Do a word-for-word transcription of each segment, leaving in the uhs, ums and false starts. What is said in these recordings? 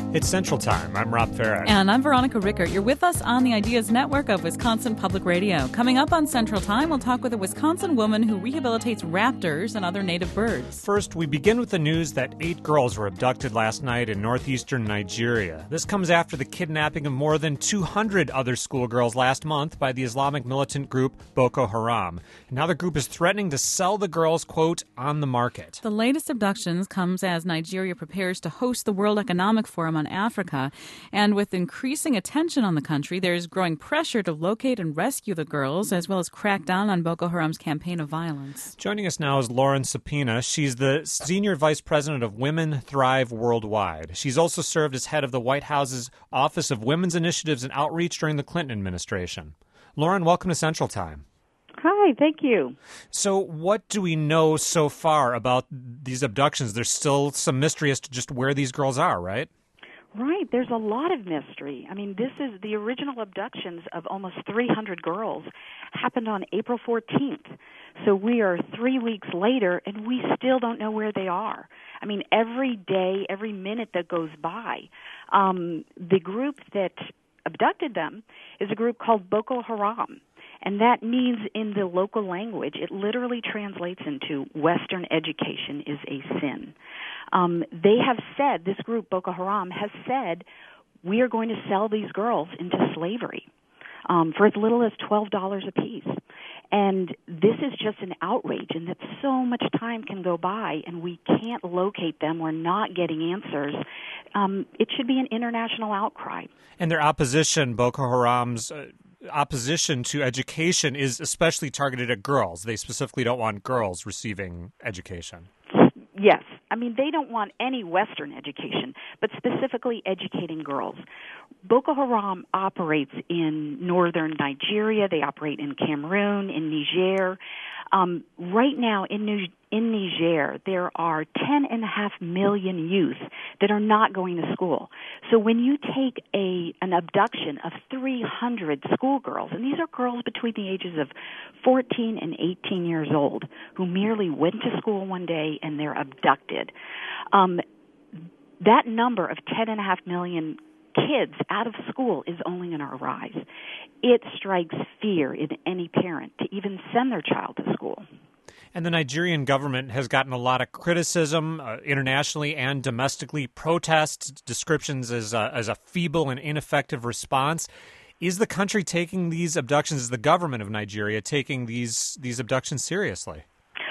It's Central Time. I'm Rob Farah. And I'm Veronica Rickert. You're with us on the Ideas Network of Wisconsin Public Radio. Coming up on Central Time, we'll talk with a Wisconsin woman who rehabilitates raptors and other native birds. First, we begin with the news that eight girls were abducted last night in northeastern Nigeria. This comes after the kidnapping of more than two hundred other schoolgirls last month by the Islamic militant group Boko Haram. And now the group is threatening to sell the girls, quote, on the market. The latest abductions comes as Nigeria prepares to host the World Economic Forum on Africa. And with increasing attention on the country, there's growing pressure to locate and rescue the girls, as well as crack down on Boko Haram's campaign of violence. Joining us now is Lauren Sapina. She's the Senior Vice President of Women Thrive Worldwide. She's also served as head of the White House's Office of Women's Initiatives and Outreach during the Clinton administration. Lauren, welcome to Central Time. Hi, thank you. So what do we know so far about these abductions? There's still some mystery as to just where these girls are, right? Right. There's a lot of mystery. I mean, this is the original abductions of almost three hundred girls happened on April fourteenth. So we are three weeks later, and we still don't know where they are. I mean, every day, every minute that goes by, um, the group that abducted them is a group called Boko Haram. And that means in the local language, it literally translates into Western education is a sin. Um, they have said, this group, Boko Haram, has said, we are going to sell these girls into slavery um, for as little as twelve dollars a piece. And this is just an outrage, and that so much time can go by and we can't locate them. We're not getting answers. Um, it should be an international outcry. And their opposition, Boko Haram's uh, opposition to education, is especially targeted at girls. They specifically don't want girls receiving education. Yes. I mean, they don't want any Western education, but specifically educating girls. Boko Haram operates in northern Nigeria. They operate in Cameroon, in Niger. Um, right now in, New, in Niger, there are ten and a half million youth that are not going to school. So when you take a an abduction of three hundred schoolgirls, and these are girls between the ages of fourteen and eighteen years old who merely went to school one day and they're abducted, um, that number of ten and a half million kids out of school is only going to rise. It strikes fear in any parent to even send their child to school. And the Nigerian government has gotten a lot of criticism uh, internationally and domestically, protests, descriptions as a, as a feeble and ineffective response. Is the country taking these abductions, is the government of Nigeria taking these these abductions seriously?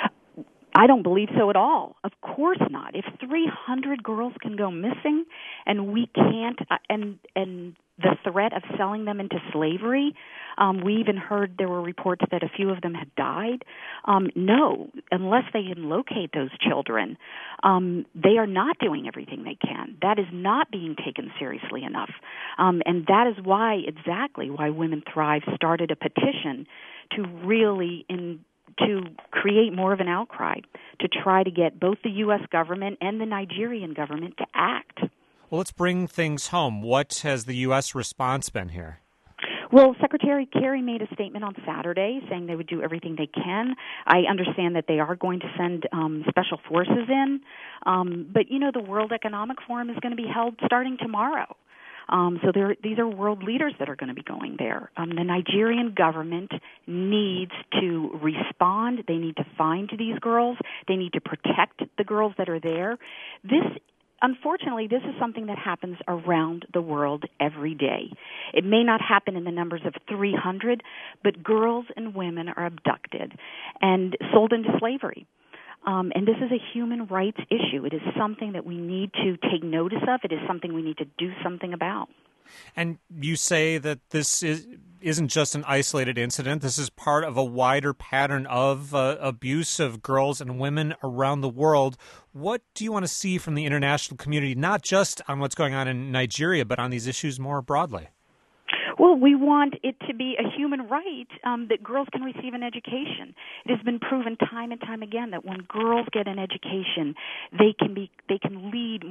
I don't believe so at all. Of course not. If three hundred girls can go missing and we can't, uh, and and the threat of selling them into slavery, um, we even heard there were reports that a few of them had died. Um, no, unless they can locate those children, um, they are not doing everything they can. That is not being taken seriously enough. Um, and that is why, exactly why Women Thrive started a petition to really in to create more of an outcry, to try to get both the U S government and the Nigerian government to act. Well, let's bring things home. What has the U S response been here? Well, Secretary Kerry made a statement on Saturday saying they would do everything they can. I understand that they are going to send um, special forces in. Um, but, you know, the World Economic Forum is going to be held starting tomorrow. Um, so there, these are world leaders that are going to be going there. Um, the Nigerian government needs to respond. They need to find these girls. They need to protect the girls that are there. This, unfortunately, this is something that happens around the world every day. It may not happen in the numbers of three hundred, but girls and women are abducted and sold into slavery. Um, and this is a human rights issue. It is something that we need to take notice of. It is something we need to do something about. And you say that this is, isn't just an isolated incident. This is part of a wider pattern of uh, abuse of girls and women around the world. What do you want to see from the international community, not just on what's going on in Nigeria, but on these issues more broadly? Well, we want it to be a human right um, that girls can receive an education. It has been proven time and time again that when girls get an education, they can be they can lead more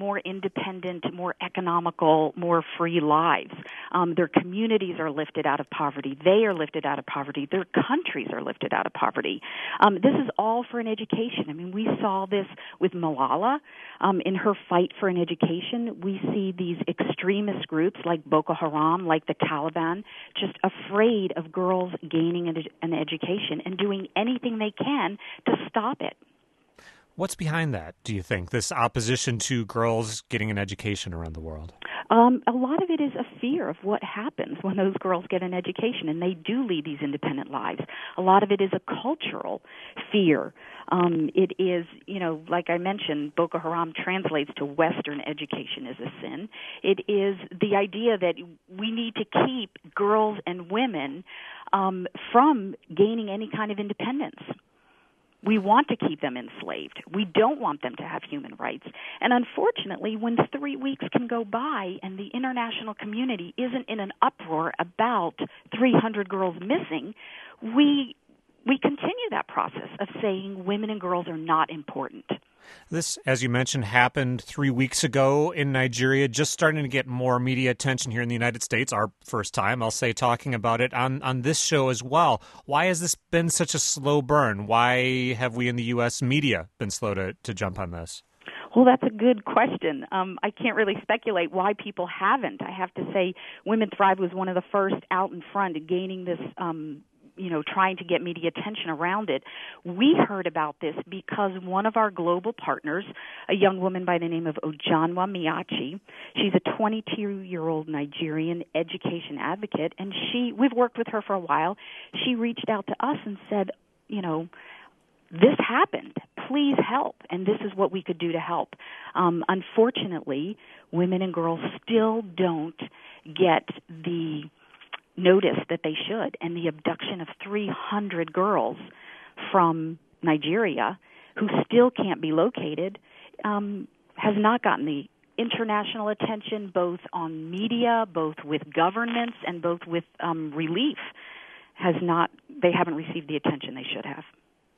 more independent, more economical, more free lives. Um, their communities are lifted out of poverty. They are lifted out of poverty. Their countries are lifted out of poverty. Um, this is all for an education. I mean, we saw this with Malala um, in her fight for an education. We see these extremist groups like Boko Haram, like the Taliban, just afraid of girls gaining an, an education and doing anything they can to stop it. What's behind that, do you think, this opposition to girls getting an education around the world? Um, a lot of it is a fear of what happens when those girls get an education and they do lead these independent lives. A lot of it is a cultural fear. Um, it is, you know, like I mentioned, Boko Haram translates to Western education as a sin. It is the idea that we need to keep girls and women um, from gaining any kind of independence. We want to keep them enslaved. We don't want them to have human rights. And unfortunately, when three weeks can go by and the international community isn't in an uproar about three hundred girls missing, we we continue that process of saying women and girls are not important. This, as you mentioned, happened three weeks ago in Nigeria, just starting to get more media attention here in the United States. Our first time, I'll say, talking about it on, on this show as well. Why has this been such a slow burn? Why have we in the U S media been slow to, to jump on this? Well, that's a good question. Um, I can't really speculate why people haven't. I have to say Women Thrive was one of the first out in front gaining this um you know, trying to get media attention around it. We heard about this because one of our global partners, a young woman by the name of Ojanwa Miyachi, she's a twenty-two-year-old Nigerian education advocate, and she, we've worked with her for a while. She reached out to us and said, you know, this happened. Please help. And this is what we could do to help. Um, unfortunately, women and girls still don't get the notice that they should, and the abduction of three hundred girls from Nigeria who still can't be located um, has not gotten the international attention, both on media, both with governments, and both with um, relief. Has not, they haven't received the attention they should have.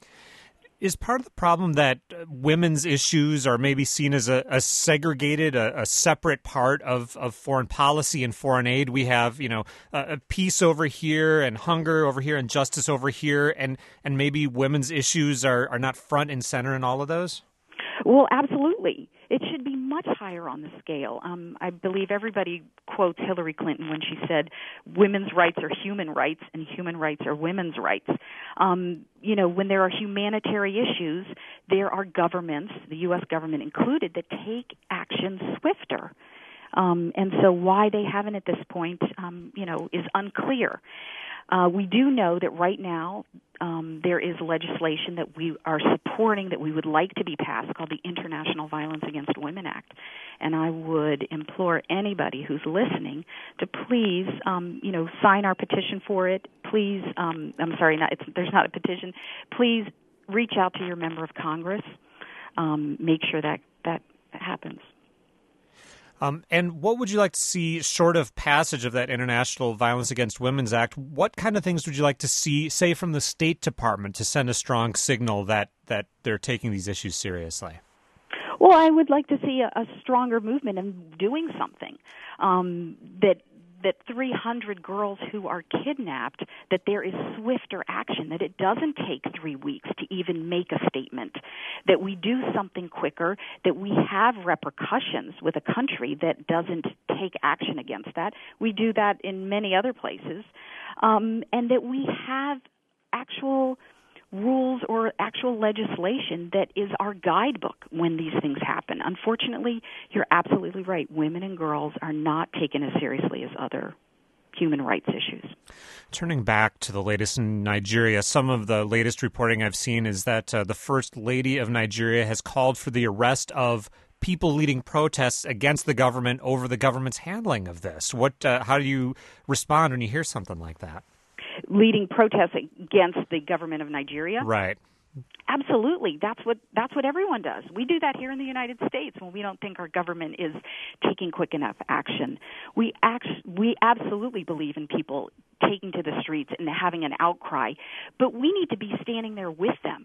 Is part of the problem that women's issues are maybe seen as a, a segregated, a, a separate part of, of foreign policy and foreign aid? We have, you know, a, a peace over here and hunger over here and justice over here, and, and maybe women's issues are, are not front and center in all of those? Well, absolutely. It should be much higher on the scale. Um, I believe everybody quotes Hillary Clinton when she said, women's rights are human rights and human rights are women's rights. Um, you know, when there are humanitarian issues, there are governments, the U S government included, that take action swifter. Um, and so why they haven't at this point, um, you know, is unclear. Uh, we do know that right now um, there is legislation that we are supporting that we would like to be passed called the International Violence Against Women Act. And I would implore anybody who's listening to please, um, you know, sign our petition for it. Please, um, I'm sorry, not, it's, there's not a petition. Please reach out to your member of Congress. Um, make sure that that happens. Um, and what would you like to see, short of passage of that International Violence Against Women's Act, what kind of things would you like to see, say, from the State Department to send a strong signal that, that they're taking these issues seriously? Well, I would like to see a, a stronger movement in doing something, um, that that three hundred girls who are kidnapped, that there is swifter action, that it doesn't take three weeks to even make a statement, that we do something quicker, that we have repercussions with a country that doesn't take action against that. We do that in many other places, um, and that we have actual rules or actual legislation that is our guidebook when these things happen. Unfortunately, you're absolutely right. Women and girls are not taken as seriously as other human rights issues. Turning back to the latest in Nigeria, some of the latest reporting I've seen is that uh, the First Lady of Nigeria has called for the arrest of people leading protests against the government over the government's handling of this. What? Uh, how do you respond when you hear something like that? Leading protests against the government of Nigeria? Right. Absolutely. That's what that's what everyone does. We do that here in the United States when we don't think our government is taking quick enough action. We act, we absolutely believe in people taking to the streets and having an outcry, but we need to be standing there with them.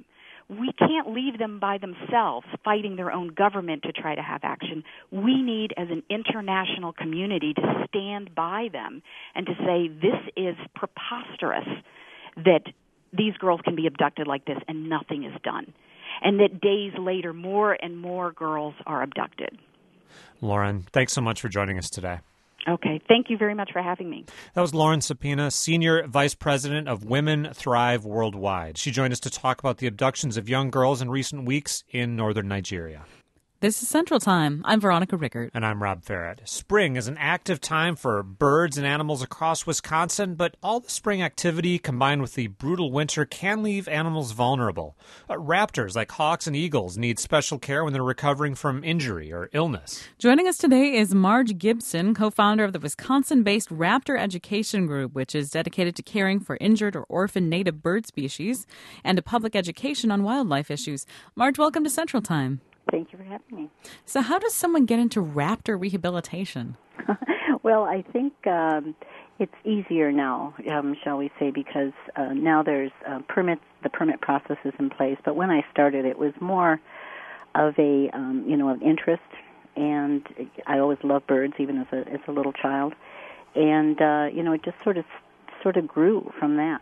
we can't leave them by themselves fighting their own government to try to have action. We need, as an international community, to stand by them and to say this is preposterous that these girls can be abducted like this and nothing is done, and that days later more and more girls are abducted. Lauren, thanks so much for joining us today. Okay. Thank you very much for having me. That was Lauren Sapena, Senior Vice President of Women Thrive Worldwide. She joined us to talk about the abductions of young girls in recent weeks in northern Nigeria. This is Central Time. I'm Veronica Rickert. And I'm Rob Farrett. Spring is an active time for birds and animals across Wisconsin, but all the spring activity combined with the brutal winter can leave animals vulnerable. Uh, raptors, like hawks and eagles, need special care when they're recovering from injury or illness. Joining us today is Marge Gibson, co-founder of the Wisconsin-based Raptor Education Group, which is dedicated to caring for injured or orphaned native bird species and to public education on wildlife issues. Marge, welcome to Central Time. Thank you for having me. So how does someone get into raptor rehabilitation? Well, I think um, it's easier now, um, shall we say, because uh, now there's uh, permits, the permit process is in place. But when I started, it was more of a, um, you know, an interest, and I always loved birds, even as a as a little child. And, uh, you know, it just sort of sort of grew from that.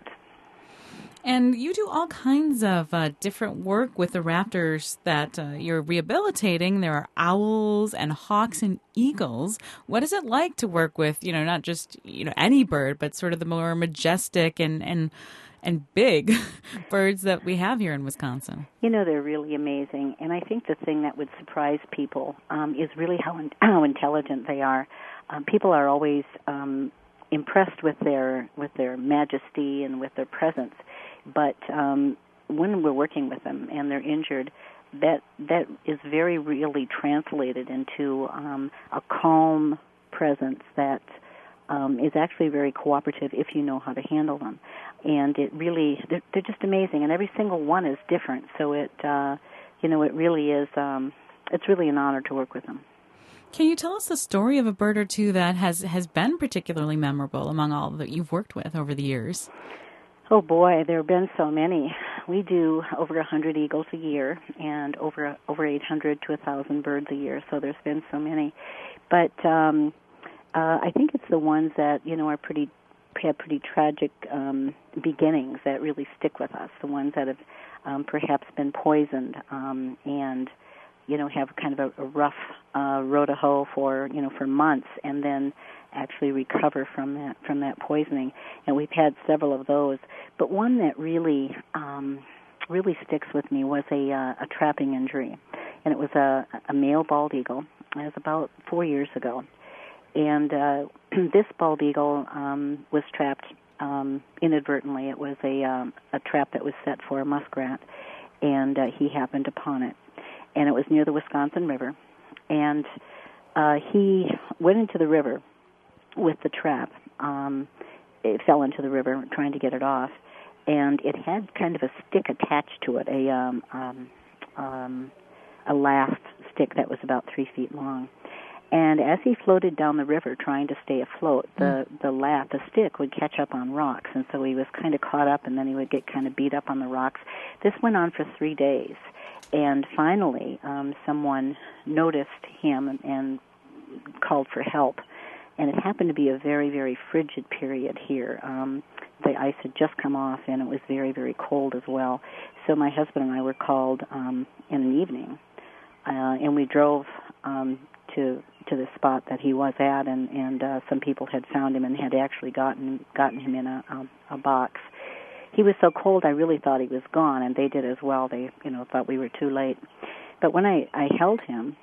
And you do all kinds of uh, different work with the raptors that uh, you're rehabilitating. There are owls and hawks and eagles. What is it like to work with, you know, not just, you know, any bird, but sort of the more majestic and and, and big birds that we have here in Wisconsin? You know, they're really amazing. And I think the thing that would surprise people um, is really how, in, how intelligent they are. Um, people are always um, impressed with their with their majesty and with their presence. But um, when we're working with them and they're injured, that that is very really translated into um, a calm presence that um, is actually very cooperative if you know how to handle them. And it really, they're, they're just amazing. And every single one is different. So it, uh, you know, it really is, um, it's really an honor to work with them. Can you tell us the story of a bird or two that has, has been particularly memorable among all that you've worked with over the years? Oh, boy, there have been so many. We do over one hundred eagles a year and over over eight hundred to one thousand birds a year, so there's been so many. But um, uh, I think it's the ones that, you know, are pretty have pretty tragic um, beginnings that really stick with us, the ones that have um, perhaps been poisoned um, and, you know, have kind of a, a rough uh, road to hoe for, you know, for months, and then actually recover from that from that poisoning. And we've had several of those. But one that really um, really sticks with me was a uh, a trapping injury, and it was a, a male bald eagle. It was about four years ago, and uh, this bald eagle um, was trapped um, inadvertently. It was a um, a trap that was set for a muskrat, and uh, he happened upon it, and it was near the Wisconsin River, and uh, he went into the river with the trap. Um, it fell into the river trying to get it off, and it had kind of a stick attached to it, a um, um, um, a last stick that was about three feet long. And as he floated down the river trying to stay afloat, the the lat, the stick would catch up on rocks, and so he was kind of caught up, and then he would get kind of beat up on the rocks. This went on for three days, and finally, um, someone noticed him and, and called for help. And it happened to be a very, very frigid period here. Um, the ice had just come off, and it was very, very cold as well. So my husband and I were called um, in an evening, uh, and we drove um, to to the spot that he was at, and, and uh, some people had found him and had actually gotten gotten him in a, a, a box. He was so cold, I really thought he was gone, and they did as well. They, you know, thought we were too late. But when I, I held him,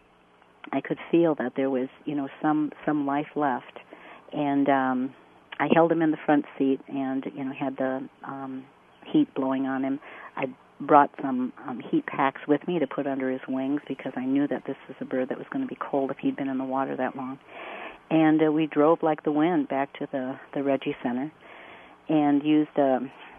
I could feel that there was, you know, some some life left, and um, I held him in the front seat, and you know, had the um, heat blowing on him. I brought some um, heat packs with me to put under his wings because I knew that this was a bird that was going to be cold if he'd been in the water that long. And uh, we drove like the wind back to the the Reggie Center, and used a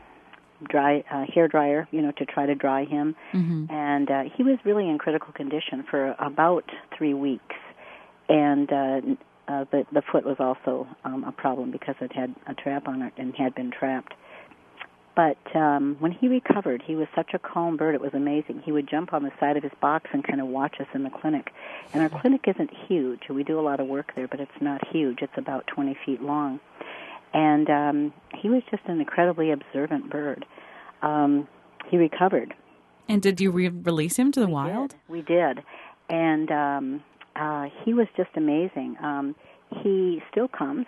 dry uh, hair dryer, you know, to try to dry him. Mm-hmm. And uh, he was really in critical condition for about three weeks. And uh, uh, the the foot was also um, a problem because it had a trap on it and had been trapped. But um, when he recovered, he was such a calm bird. It was amazing. He would jump on the side of his box and kind of watch us in the clinic. And our clinic isn't huge. We do a lot of work there, but it's not huge. It's about twenty feet long. And um, he was just an incredibly observant bird. Um, he recovered. And did you re- release him to the we wild? Did. We did. And um, uh, he was just amazing. Um, he still comes,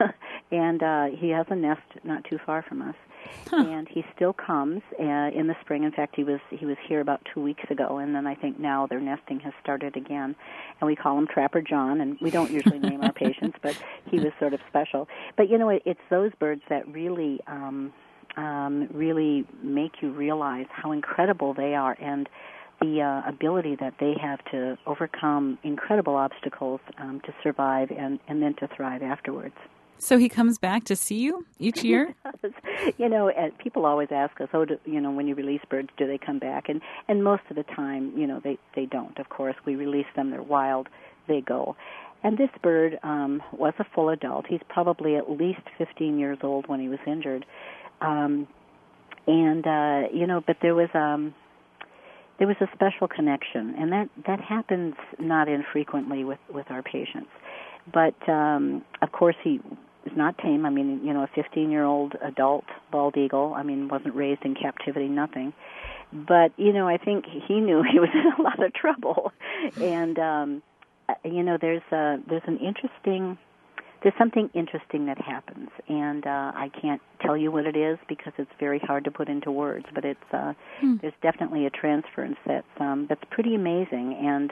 and uh, he has a nest not too far from us. Huh. And he still comes uh, in the spring. In fact, he was he was here about two weeks ago, and then I think now their nesting has started again. And we call him Trapper John, and we don't usually name our patients, but he was sort of special. But, you know, it, it's those birds that really, um, um, really make you realize how incredible they are and the uh, ability that they have to overcome incredible obstacles um, to survive and, and then to thrive afterwards. So he comes back to see you each year? You know, and people always ask us, oh, do, you know, when you release birds, do they come back? And and most of the time, you know, they, they don't. Of course, we release them. They're wild. They go. And this bird um, was a full adult. He's probably at least fifteen years old when he was injured. Um, and, uh, you know, but there was... Um, There was a special connection, and that, that happens not infrequently with, with our patients. But, um, of course, he is not tame. I mean, you know, a fifteen-year-old adult bald eagle, I mean, wasn't raised in captivity, nothing. But, you know, I think he knew he was in a lot of trouble. And, um, you know, there's a, there's an interesting... There's something interesting that happens, and uh, I can't tell you what it is because it's very hard to put into words. But it's uh, hmm. there's definitely a transference that's um, that's pretty amazing. And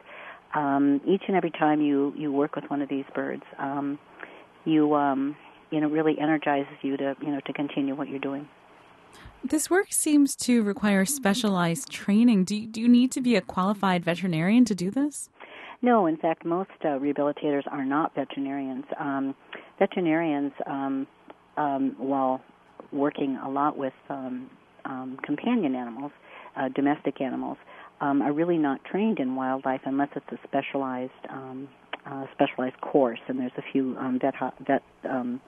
um, each and every time you, you work with one of these birds, um, you um, you know really energizes you to you know to continue what you're doing. This work seems to require specialized training. Do you, do you need to be a qualified veterinarian to do this? No, in fact, most uh, rehabilitators are not veterinarians. Um, veterinarians, um, um, while working a lot with um, um, companion animals, uh, domestic animals, um, are really not trained in wildlife unless it's a specialized um, uh, specialized course. And there's a few um, vet, vet um,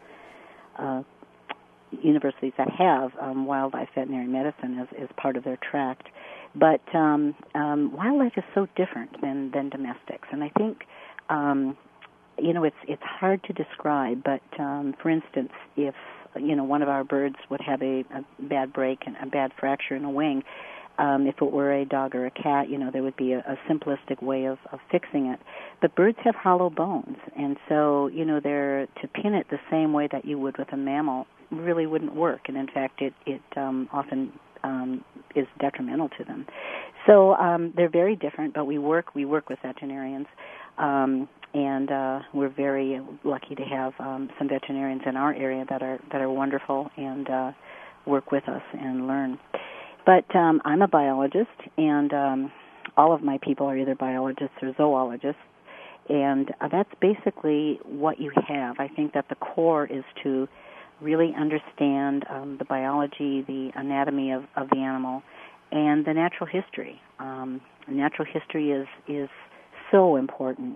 uh, universities that have um, wildlife veterinary medicine as, as part of their tract. But um, um, wildlife is so different than, than domestics, and I think um, you know it's it's hard to describe. But um, for instance, if you know one of our birds would have a, a bad break and a bad fracture in a wing, um, if it were a dog or a cat, you know there would be a, a simplistic way of, of fixing it. But birds have hollow bones, and so you know they're to pin it the same way that you would with a mammal really wouldn't work, and in fact, it it um, often Um, is detrimental to them. So um, they're very different, but we work we work with veterinarians, um, and uh, we're very lucky to have um, some veterinarians in our area that are that are wonderful and uh, work with us and learn. But um, I'm a biologist, and um, all of my people are either biologists or zoologists, and uh, that's basically what you have. I think that the core is to really understand um, the biology, the anatomy of, of the animal, and the natural history. Um, natural history is, is so important.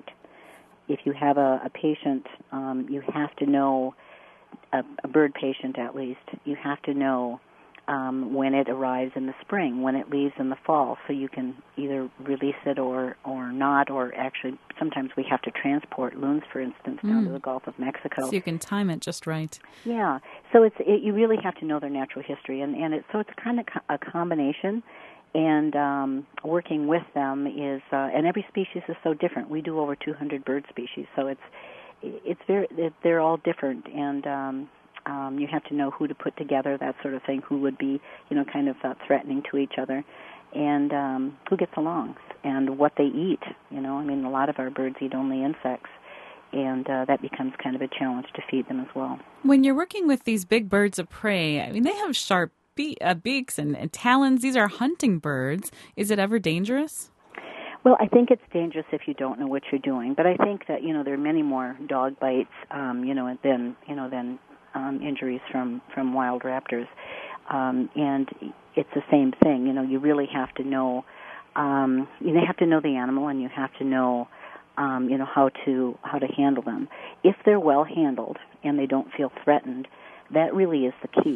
If you have a, a patient, um, you have to know, a, a bird patient at least, you have to know um, when it arrives in the spring, when it leaves in the fall, so you can either release it or, or not, or actually sometimes we have to transport loons, for instance, down mm. to the Gulf of Mexico. So you can time it just right. Yeah. So it's it, you really have to know their natural history, and, and it, so it's kind of a combination, and um, working with them is, uh, and every species is so different. We do over two hundred bird species, so it's it's very they're all different, and um, Um, you have to know who to put together, that sort of thing, who would be, you know, kind of uh, threatening to each other, and um, who gets along, and what they eat. You know, I mean, a lot of our birds eat only insects, and uh, that becomes kind of a challenge to feed them as well. When you're working with these big birds of prey, I mean, they have sharp be- uh, beaks and, and talons. These are hunting birds. Is it ever dangerous? Well, I think it's dangerous if you don't know what you're doing, but I think that, you know, there are many more dog bites, um, you know, than, you know, than Um, injuries from, from wild raptors, um, and it's the same thing. You know, you really have to know, um, you have to know the animal, and you have to know, um, you know, how to how to handle them. If they're well handled and they don't feel threatened, that really is the key.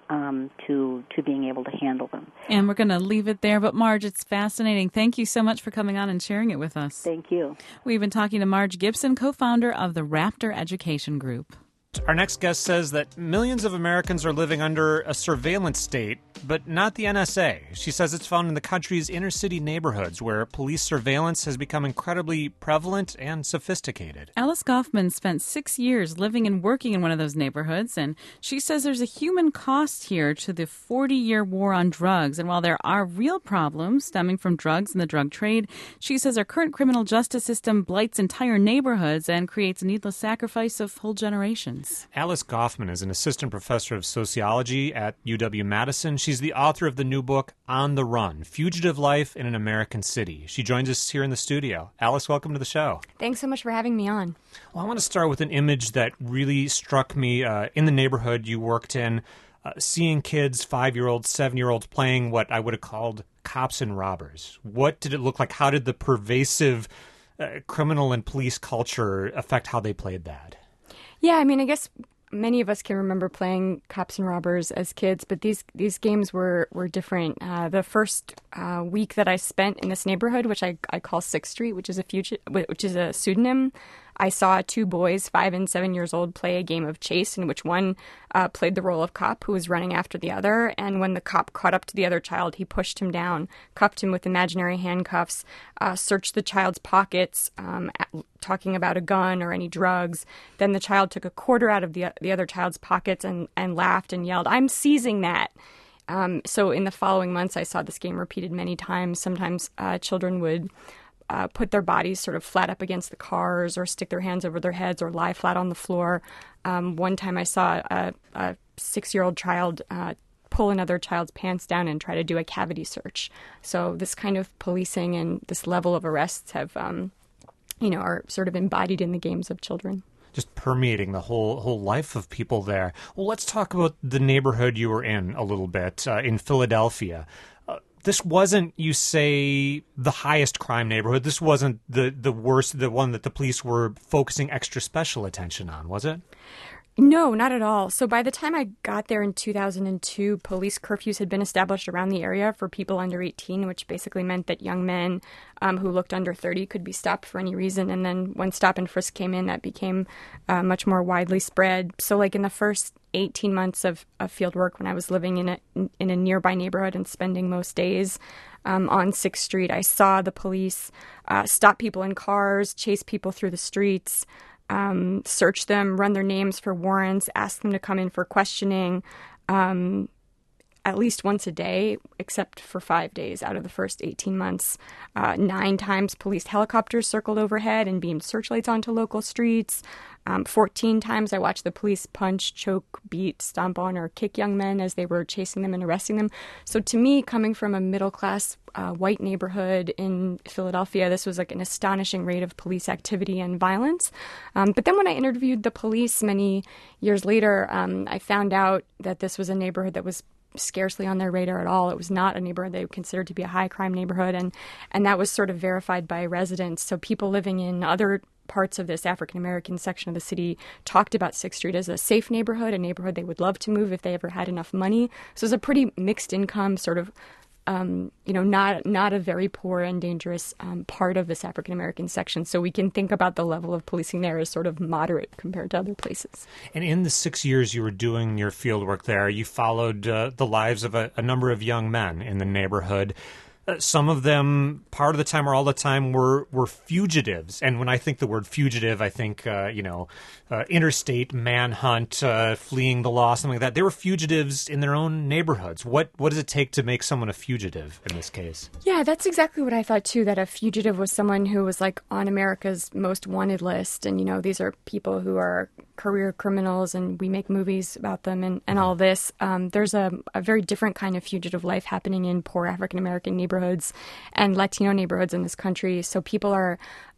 um, to to being able to handle them. And we're going to leave it there. But Marge, it's fascinating. Thank you so much for coming on and sharing it with us. Thank you. We've been talking to Marge Gibson, co-founder of the Raptor Education Group. Our next guest says that millions of Americans are living under a surveillance state, but not the N S A. She says it's found in the country's inner city neighborhoods where police surveillance has become incredibly prevalent and sophisticated. Alice Goffman spent six years living and working in one of those neighborhoods, and she says there's a human cost here to the forty-year war on drugs. And while there are real problems stemming from drugs and the drug trade, she says our current criminal justice system blights entire neighborhoods and creates needless sacrifice of whole generations. Alice Goffman is an assistant professor of sociology at U W-Madison. She's the author of the new book, On the Run, Fugitive Life in an American City. She joins us here in the studio. Alice, welcome to the show. Thanks so much for having me on. Well, I want to start with an image that really struck me uh, in the neighborhood you worked in, uh, seeing kids, five-year-olds, seven-year-olds, playing what I would have called cops and robbers. What did it look like? How did the pervasive uh, criminal and police culture affect how they played that? Yeah, I mean, I guess many of us can remember playing cops and robbers as kids, but these these games were, were different. Uh, the first uh, week that I spent in this neighborhood, which I, I call Sixth Street, which is a fugi- which is a pseudonym, I saw two boys, five and seven years old, play a game of chase in which one uh, played the role of cop who was running after the other. And when the cop caught up to the other child, he pushed him down, cuffed him with imaginary handcuffs, uh, searched the child's pockets, um, at, talking about a gun or any drugs. Then the child took a quarter out of the the other child's pockets and, and laughed and yelled, "I'm seizing that." Um, so in the following months, I saw this game repeated many times. Sometimes uh, children would Uh, put their bodies sort of flat up against the cars or stick their hands over their heads or lie flat on the floor. Um, one time I saw a, a six-year-old child uh, pull another child's pants down and try to do a cavity search. So this kind of policing and this level of arrests have, um, you know, are sort of embodied in the games of children. Just permeating the whole whole life of people there. Well, let's talk about the neighborhood you were in a little bit, uh, in Philadelphia. This wasn't, you say, the highest crime neighborhood. This wasn't the, the worst, the one that the police were focusing extra special attention on, was it? No, not at all. So by the time I got there in two thousand two, police curfews had been established around the area for people under eighteen, which basically meant that young men um, who looked under thirty could be stopped for any reason. And then when stop and frisk came in, that became uh, much more widely spread. So like in the first eighteen months of, of field work when I was living in a, in a nearby neighborhood and spending most days um, on Sixth Street, I saw the police uh, stop people in cars, chase people through the streets, Um, search them, run their names for warrants, ask them to come in for questioning um, at least once a day, except for five days out of the first eighteen months. Uh, nine times police helicopters circled overhead and beamed searchlights onto local streets. Um, fourteen times I watched the police punch, choke, beat, stomp on, or kick young men as they were chasing them and arresting them. So to me, coming from a middle-class uh, white neighborhood in Philadelphia, this was like an astonishing rate of police activity and violence. Um, but then when I interviewed the police many years later, um, I found out that this was a neighborhood that was scarcely on their radar at all. It was not a neighborhood they considered to be a high crime neighborhood, and and that was sort of verified by residents. So people living in other parts of this African American section of the city talked about Sixth Street as a safe neighborhood, a neighborhood they would love to move if they ever had enough money. So it was a pretty mixed income sort of Um, you know, not not a very poor and dangerous um, part of this African American section. So we can think about the level of policing there as sort of moderate compared to other places. And in the six years you were doing your field work there, you followed uh, the lives of a, a number of young men in the neighborhood. Uh, some of them, part of the time or all the time, were were fugitives. And when I think the word fugitive, I think, uh, you know, uh, interstate manhunt, uh, fleeing the law, something like that. They were fugitives in their own neighborhoods. What what does it take to make someone a fugitive in this case? Yeah, that's exactly what I thought, too, that a fugitive was someone who was, like, on America's most wanted list. And, you know, these are people who are career criminals, and we make movies about them and, and all this. Um, there's a, a very different kind of fugitive life happening in poor African-American neighborhoods and Latino neighborhoods in this country. So people are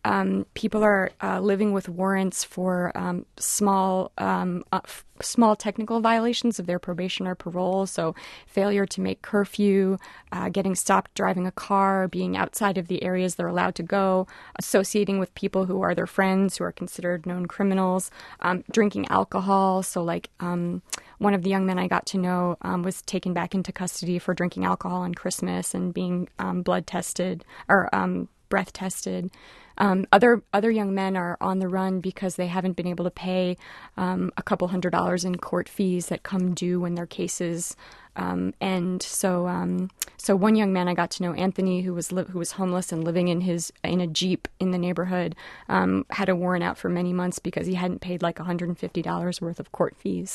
um, people are uh, living with warrants for um, small um, uh, f- small technical violations of their probation or parole. So failure to make curfew, uh, getting stopped driving a car, being outside of the areas they're allowed to go, associating with people who are their friends, who are considered known criminals, um, drinking alcohol. So like um, one of the young men I got to know um, was taken back into custody for drinking alcohol on Christmas and being um, blood tested or um, breath tested. Um, other other young men are on the run because they haven't been able to pay um, a couple hundred dollars in court fees that come due when their cases um, end. So, um, so one young man I got to know, Anthony, who was li- who was homeless and living in his in a Jeep in the neighborhood, um, had a warrant out for many months because he hadn't paid like one hundred fifty dollars worth of court fees.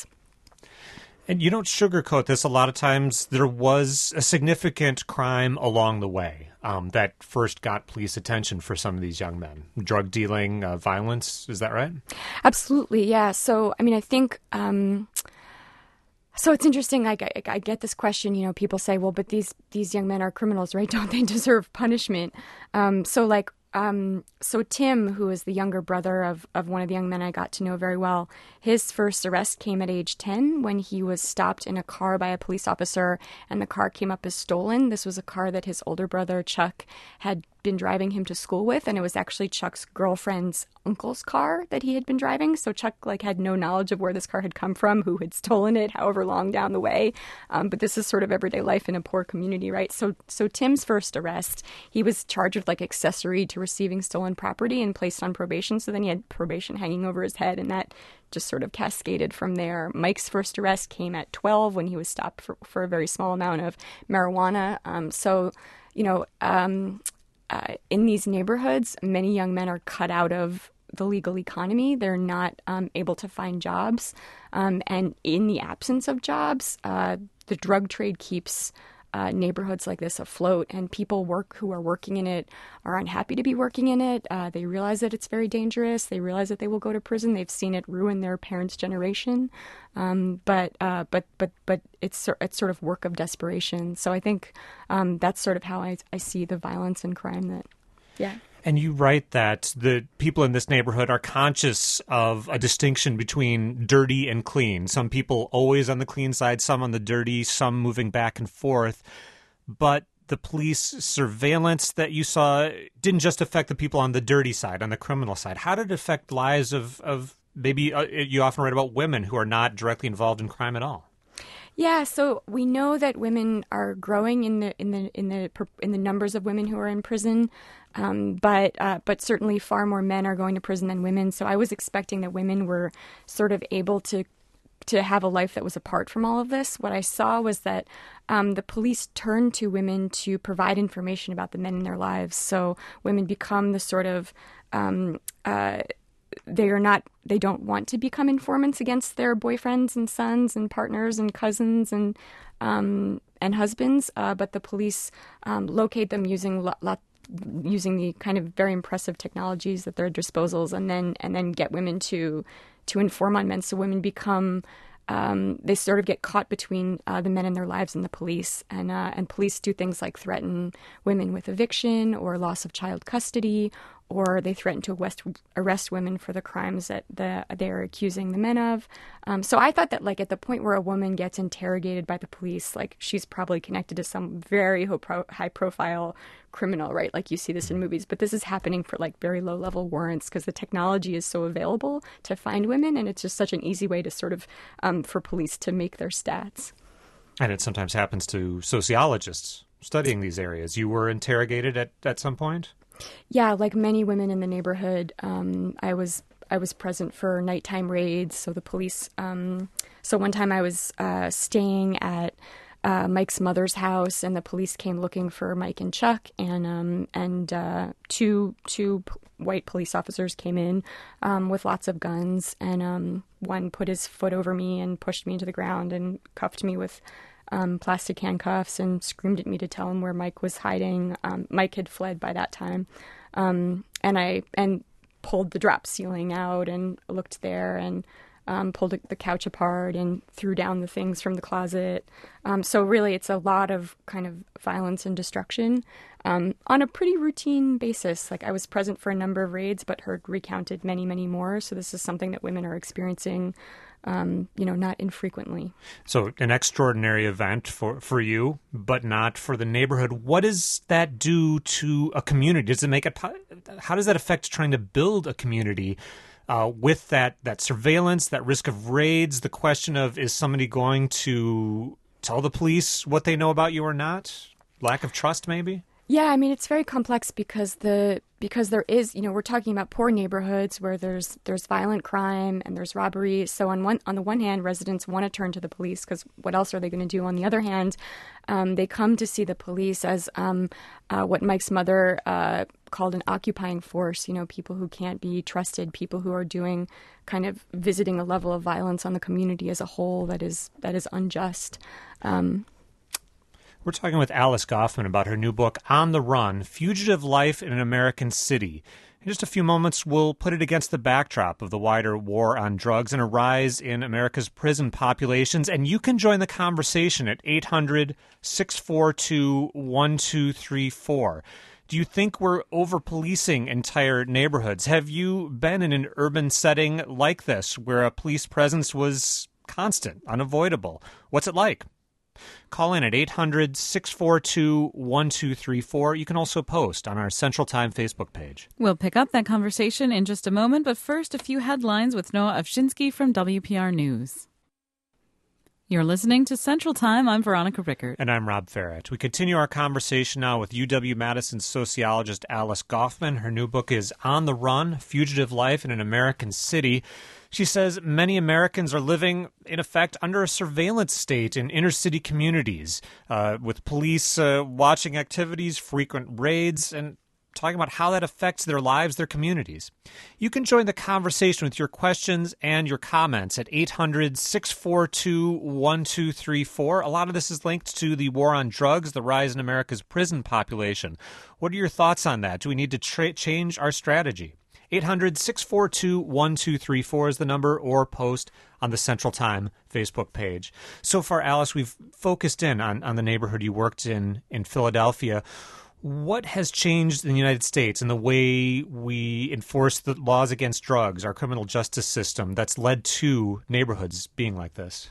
And you don't sugarcoat this. A lot of times there was a significant crime along the way um, that first got police attention for some of these young men. Drug dealing, uh, violence, is that right? Absolutely, yeah. So, I mean, I think... Um, So it's interesting. Like I, I get this question. You know, people say, "Well, but these these young men are criminals, right? Don't they deserve punishment?" Um, so, like, um, so Tim, who is the younger brother of of one of the young men I got to know very well, his first arrest came at age ten when he was stopped in a car by a police officer, and the car came up as stolen. This was a car that his older brother Chuck had been driving him to school with, and it was actually Chuck's girlfriend's uncle's car that he had been driving. So Chuck like had no knowledge of where this car had come from, who had stolen it, however long down the way. Um, but this is sort of everyday life in a poor community, right? So, so Tim's first arrest, he was charged with like accessory to receiving stolen property and placed on probation. So then he had probation hanging over his head, and that just sort of cascaded from there. Mike's first arrest came at twelve when he was stopped for, for a very small amount of marijuana. Um, so, you know, um, Uh, in these neighborhoods, many young men are cut out of the legal economy. They're not um, able to find jobs. Um, and in the absence of jobs, uh, the drug trade keeps uh, neighborhoods like this afloat. And people work who are working in it are unhappy to be working in it. Uh, they realize that it's very dangerous. They realize that they will go to prison. They've seen it ruin their parents' generation. Um, but uh, but but but it's it's sort of work of desperation. So I think um, that's sort of how I I see the violence and crime that, yeah. And you write that the people in this neighborhood are conscious of a distinction between dirty and clean. Some people always on the clean side, some on the dirty, some moving back and forth. But the police surveillance that you saw didn't just affect the people on the dirty side, on the criminal side. How did it affect lives of, of maybe uh, you often write about women who are not directly involved in crime at all? Yeah, so we know that women are growing in the in the in the in the numbers of women who are in prison, um, but uh, but certainly far more men are going to prison than women. So I was expecting that women were sort of able to to have a life that was apart from all of this. What I saw was that um, the police turned to women to provide information about the men in their lives. So women become the sort of um, uh, they are not, they don't want to become informants against their boyfriends and sons and partners and cousins and um, and husbands, uh, but the police um, locate them using lo- lo- using the kind of very impressive technologies at their disposals, and then and then get women to to inform on men. So women become um, they sort of get caught between uh, the men in their lives and the police, and uh, and police do things like threaten women with eviction or loss of child custody, or they threaten to arrest, arrest women for the crimes that the, they're accusing the men of. Um, so I thought that, like, at the point where a woman gets interrogated by the police, like, she's probably connected to some very high-profile criminal, right? Like, you see this in movies. But this is happening for, like, very low-level warrants because the technology is so available to find women, and it's just such an easy way to sort of, um, for police to make their stats. And it sometimes happens to sociologists studying these areas. You were interrogated at, at some point? Yeah, like many women in the neighborhood, um, I was I was present for nighttime raids. So the police. Um, so one time I was uh, staying at uh, Mike's mother's house, and the police came looking for Mike and Chuck, and um, and uh, two two p- white police officers came in um, with lots of guns, and um, one put his foot over me and pushed me into the ground and cuffed me with Um, plastic handcuffs and screamed at me to tell him where Mike was hiding. Um, Mike had fled by that time. Um, and I and pulled the drop ceiling out and looked there. And um, pulled the couch apart and threw down the things from the closet. Um, so really, it's a lot of kind of violence and destruction um, on a pretty routine basis. Like I was present for a number of raids, but heard recounted many, many more. So this is something that women are experiencing Um, you know, not infrequently. So an extraordinary event for, for you, but not for the neighborhood. What does that do to a community? Does it make it, how does that affect trying to build a community uh, with that, that surveillance, that risk of raids, the question of is somebody going to tell the police what they know about you or not? Lack of trust, maybe? Yeah, I mean, it's very complex because the because there is, you know, we're talking about poor neighborhoods where there's there's violent crime and there's robbery. So on one on the one hand, residents want to turn to the police because what else are they going to do? On the other hand, um, they come to see the police as um, uh, what Mike's mother uh, called an occupying force. You know, people who can't be trusted, people who are doing kind of visiting a level of violence on the community as a whole that is that is unjust. Um, We're talking with Alice Goffman about her new book, On the Run, Fugitive Life in an American City. In just a few moments, we'll put it against the backdrop of the wider war on drugs and a rise in America's prison populations. And you can join the conversation at eight hundred, six four two, one two three four. Do you think we're over-policing entire neighborhoods? Have you been in an urban setting like this, where a police presence was constant, unavoidable? What's it like? Call in at eight hundred, six four two, one two three four. You can also post on our Central Time Facebook page. We'll pick up that conversation in just a moment, but first a few headlines with Noah Ovchinsky from W P R News. You're listening to Central Time. I'm Veronica Rickert. And I'm Rob Farrett. We continue our conversation now with U W-Madison sociologist Alice Goffman. Her new book is On the Run, Fugitive Life in an American City. She says many Americans are living, in effect, under a surveillance state in inner-city communities, uh, with police uh, watching activities, frequent raids, and talking about how that affects their lives, their communities. You can join the conversation with your questions and your comments at eight hundred, six four two, one two three four. A lot of this is linked to the war on drugs, the rise in America's prison population. What are your thoughts on that? Do we need to tra- change our strategy? eight hundred, six four two, one two three four is the number, or post on the Central Time Facebook page. So far, Alice, we've focused in on, on the neighborhood you worked in in Philadelphia. What has changed in the United States in the way we enforce the laws against drugs, our criminal justice system, that's led to neighborhoods being like this?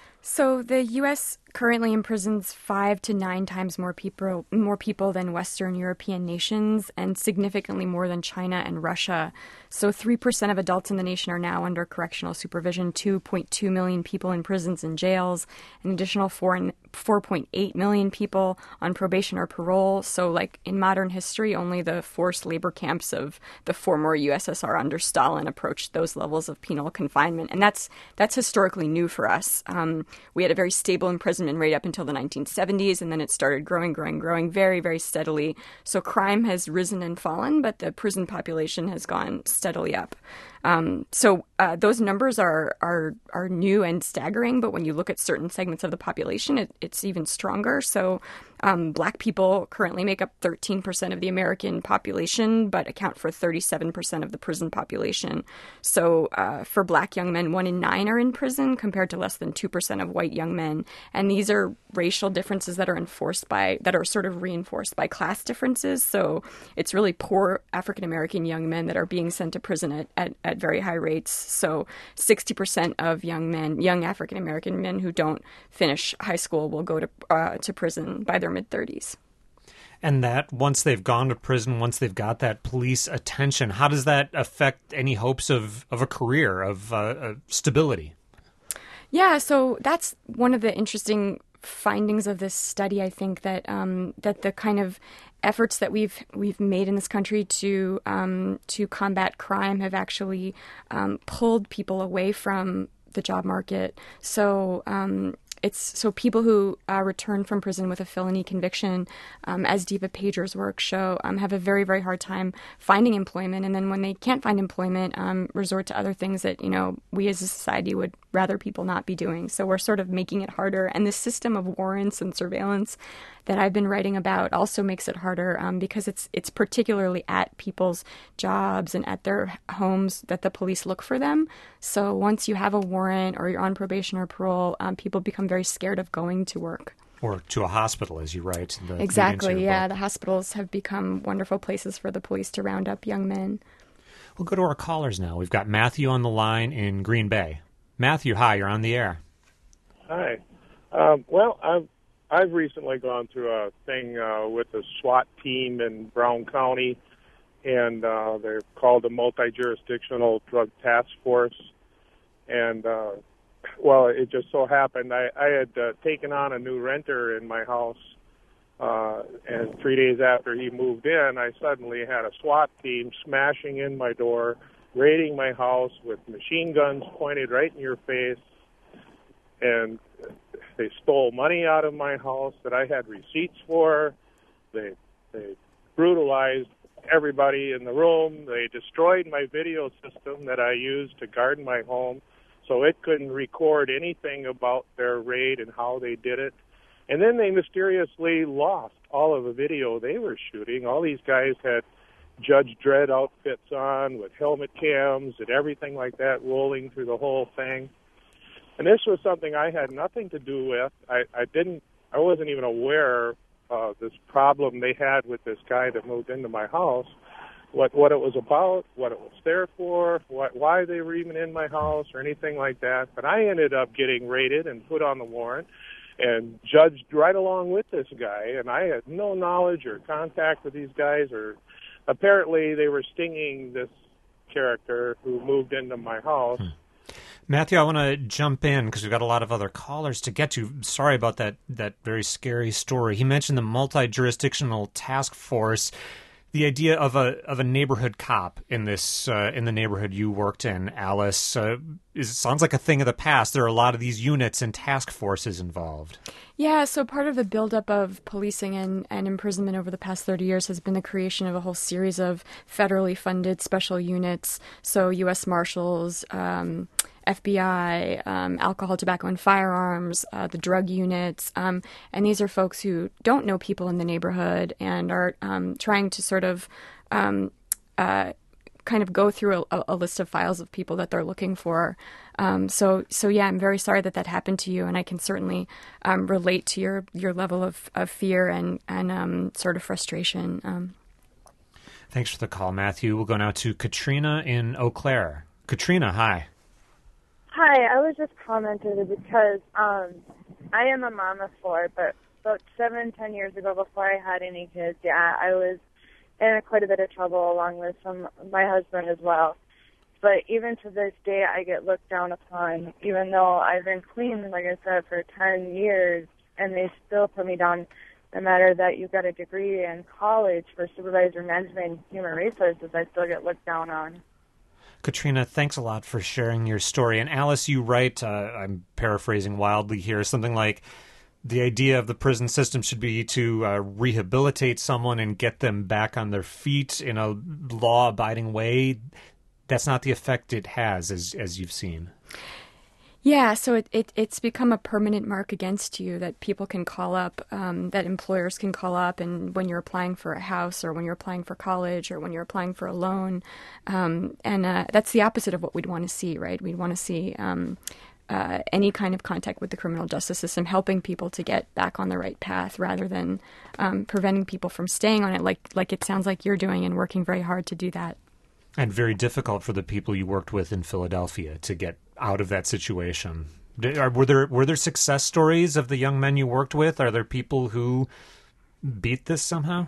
So the U S currently imprisons five to nine times more people more people than Western European nations, and significantly more than China and Russia. So three percent of adults in the nation are now under correctional supervision, two point two million people in prisons and jails, an additional four point eight million people on probation or parole. So like in modern history, only the forced labor camps of the former U S S R under Stalin approached those levels of penal confinement. And that's that's historically new for us. Um, we had a very stable imprisonment rate up until the nineteen seventies, and then it started growing, growing, growing very, very steadily. So crime has risen and fallen, but the prison population has gone steadily up. Um, so uh, those numbers are, are are new and staggering, but when you look at certain segments of the population, it, it's even stronger. So um, Black people currently make up thirteen percent of the American population, but account for thirty-seven percent of the prison population. So uh, for Black young men, one in nine are in prison compared to less than two percent of white young men. And these are racial differences that are enforced by, that are sort of reinforced by class differences. So it's really poor African-American young men that are being sent to prison at, at, at very high rates. So sixty percent of young men, young African-American men who don't finish high school will go to uh, to prison by their mid-thirties. And that once they've gone to prison, once they've got that police attention, how does that affect any hopes of, of a career, of uh, uh, stability? Yeah, so that's one of the interesting findings of this study. I think that um, that the kind of efforts that we've we've made in this country to um, to combat crime have actually um, pulled people away from the job market. So um, it's so people who uh, return from prison with a felony conviction, um, as Diva Pager's work show, um, have a very, very hard time finding employment. And then when they can't find employment, um, resort to other things that, you know, we as a society would rather people not be doing. So we're sort of making it harder. And this system of warrants and surveillance that I've been writing about also makes it harder um, because it's it's particularly at people's jobs and at their homes that the police look for them. So once you have a warrant or you're on probation or parole, um, people become very scared of going to work. Or to a hospital, as you write. The exactly, yeah. Book. The hospitals have become wonderful places for the police to round up young men. We'll go to our callers now. We've got Matthew on the line in Green Bay. Matthew, hi, you're on the air. Hi. Um, well, I've I've recently gone through a thing uh, with the SWAT team in Brown County, and uh, they're called the Multi-Jurisdictional Drug Task Force. And, uh, well, it just so happened I, I had uh, taken on a new renter in my house, uh, and three days after he moved in, I suddenly had a SWAT team smashing in my door, raiding my house with machine guns pointed right in your face, and they stole money out of my house that I had receipts for. They they brutalized everybody in the room. They destroyed my video system that I used to guard my home, so it couldn't record anything about their raid and how they did it. And then they mysteriously lost all of the video they were shooting. All these guys had Judge Dredd outfits on with helmet cams and everything like that rolling through the whole thing. And this was something I had nothing to do with. I, I didn't, I wasn't even aware of this problem they had with this guy that moved into my house, what what it was about, what it was there for, what, why they were even in my house or anything like that. But I ended up getting raided and put on the warrant and judged right along with this guy. And I had no knowledge or contact with these guys, or apparently they were stinging this character who moved into my house. Hmm. Matthew, I want to jump in because we've got a lot of other callers to get to. Sorry about that that very scary story. He mentioned the multi-jurisdictional task force, the idea of a of a neighborhood cop in this uh, in the neighborhood you worked in, Alice. Uh, is, sounds like a thing of the past. There are a lot of these units and task forces involved. Yeah, so part of the buildup of policing and, and imprisonment over the past thirty years has been the creation of a whole series of federally funded special units. So U S Marshals, um, F B I, um, alcohol, tobacco, and firearms, uh, the drug units. Um, and these are folks who don't know people in the neighborhood and are um, trying to sort of um, uh, kind of go through a, a list of files of people that they're looking for. Um, so, so yeah, I'm very sorry that that happened to you, and I can certainly um, relate to your, your level of, of fear and, and um, sort of frustration. Um, Thanks for the call, Matthew. We'll go now to Katrina in Eau Claire. Katrina, hi. Hi, I was just commenting because um, I am a mom of four, but about seven, ten years ago, before I had any kids, yeah, I was in quite a bit of trouble along with some my husband as well. But even to this day, I get looked down upon, even though I've been clean, like I said, for ten years, and they still put me down. No matter that you've got a degree in college for supervisor management and human resources, I still get looked down on. Katrina, thanks a lot for sharing your story. And Alice, you write, uh, I'm paraphrasing wildly here, something like the idea of the prison system should be to uh, rehabilitate someone and get them back on their feet in a law-abiding way. That's not the effect it has, as as you've seen. Yeah, so it, it it's become a permanent mark against you that people can call up, um, that employers can call up, and when you're applying for a house or when you're applying for college or when you're applying for a loan, um, and uh, that's the opposite of what we'd want to see, right? We'd want to see um, uh, any kind of contact with the criminal justice system, helping people to get back on the right path rather than um, preventing people from staying on it, like like it sounds like you're doing and working very hard to do that. And very difficult for the people you worked with in Philadelphia to get out of that situation. Did, are, were there were there success stories of the young men you worked with? Are there people who beat this somehow?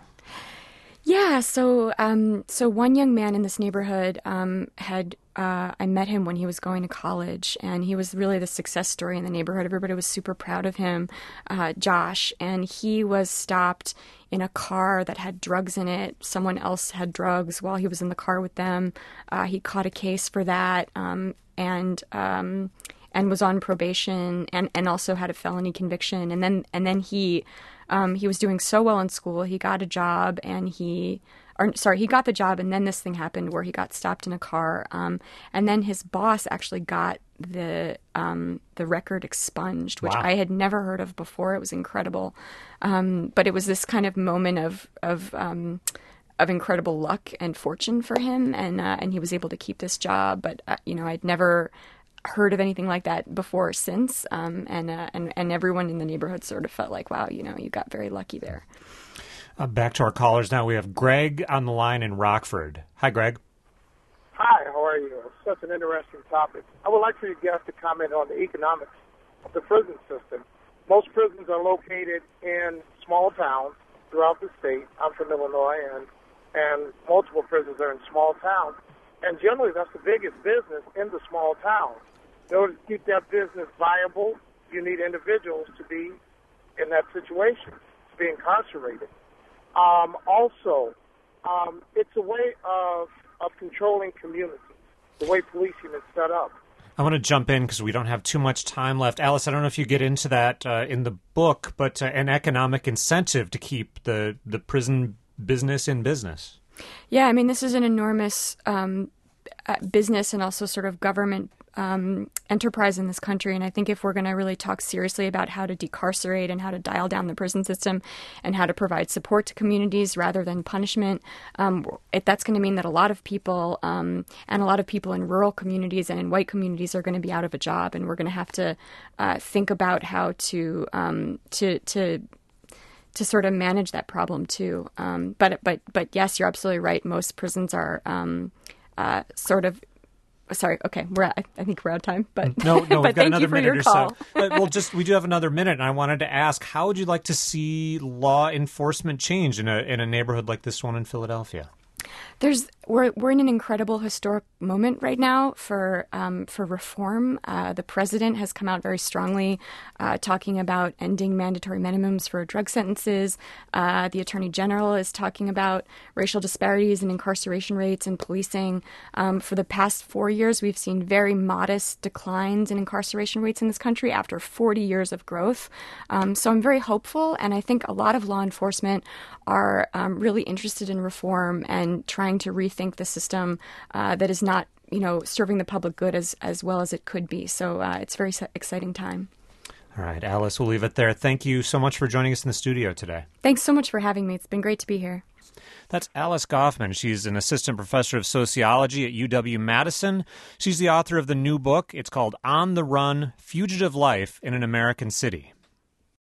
Yeah, so um, so one young man in this neighborhood um, had uh, I met him when he was going to college, and he was really the success story in the neighborhood. Everybody was super proud of him, uh, Josh, and he was stopped in a car that had drugs in it. Someone else had drugs while he was in the car with them. Uh, he caught a case for that, um, and um, and was on probation and, and also had a felony conviction. And then and then he um, he was doing so well in school, he got a job and he or sorry, he got the job and then this thing happened where he got stopped in a car. Um, and then his boss actually got the um, the record expunged, which Wow. I had never heard of before. It was incredible. Um, but it was this kind of moment of of um, of incredible luck and fortune for him, and uh, and he was able to keep this job. But uh, you know, I'd never heard of anything like that before or since, um, and uh, and and everyone in the neighborhood sort of felt like, wow, you know, you got very lucky there. Uh, back to our callers now. We have Greg on the line in Rockford. Hi, Greg. Hi, how are you? It's such an interesting topic. I would like for you guys to comment on the economics of the prison system. Most prisons are located in small towns throughout the state. I'm from Illinois, and and multiple prisons are in small towns. And generally, that's the biggest business in the small towns. In order to keep that business viable, you need individuals to be in that situation, to be incarcerated. Um, also, um, it's a way of, of controlling communities, the way policing is set up. I want to jump in because we don't have too much time left. Alice, I don't know if you get into that uh, in the book, but uh, an economic incentive to keep the, the prison business in business. Yeah, I mean, this is an enormous um, uh, business and also sort of government um, enterprise in this country. And I think if we're going to really talk seriously about how to decarcerate and how to dial down the prison system and how to provide support to communities rather than punishment, um, it, that's going to mean that a lot of people um, and a lot of people in rural communities and in white communities are going to be out of a job. And we're going to have to uh, think about how to um, to to to sort of manage that problem too. Um, but but but yes, you're absolutely right. Most prisons are um, uh, sort of. Sorry. Okay, we're at, I think we're out of time. But no, no, but we've got thank another you for minute your or call. so. But we'll just we do have another minute, and I wanted to ask, how would you like to see law enforcement change in a in a neighborhood like this one in Philadelphia? There's we're we're in an incredible historic moment right now for um, for reform. Uh, the president has come out very strongly, uh, talking about ending mandatory minimums for drug sentences. Uh, the attorney general is talking about racial disparities in incarceration rates and policing. Um, for the past four years, we've seen very modest declines in incarceration rates in this country after forty years of growth. Um, so I'm very hopeful, and I think a lot of law enforcement are um, really interested in reform and trying to rethink the system uh, that is not, you know, serving the public good as, as well as it could be. So uh, it's a very exciting time. All right, Alice, we'll leave it there. Thank you so much for joining us in the studio today. Thanks so much for having me. It's been great to be here. That's Alice Goffman. She's an assistant professor of sociology at U W-Madison. She's the author of the new book. It's called On the Run: Fugitive Life in an American City.